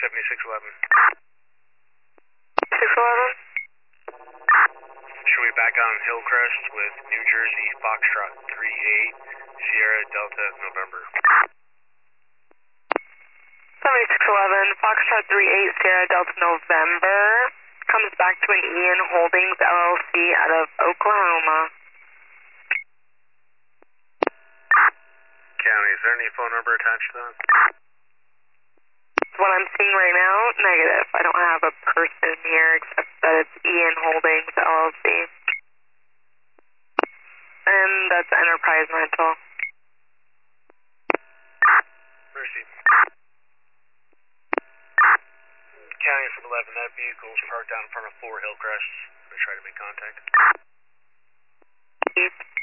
7611. 611? Should we back on Hillcrest with New Jersey Foxtrot 38 Sierra Delta November? 7611, Foxtrot 38 Sierra Delta November. Comes back to an Ian Holdings LLC out of Oklahoma. County, is there any phone number attached to that? What I'm seeing right now, negative. I don't have a person here except that it's Ian Holdings LLC. And that's Enterprise Rental. Mercy. County from 11, that vehicle is parked out in front of 4 Hillcrests. I'm going to try to make contact. East.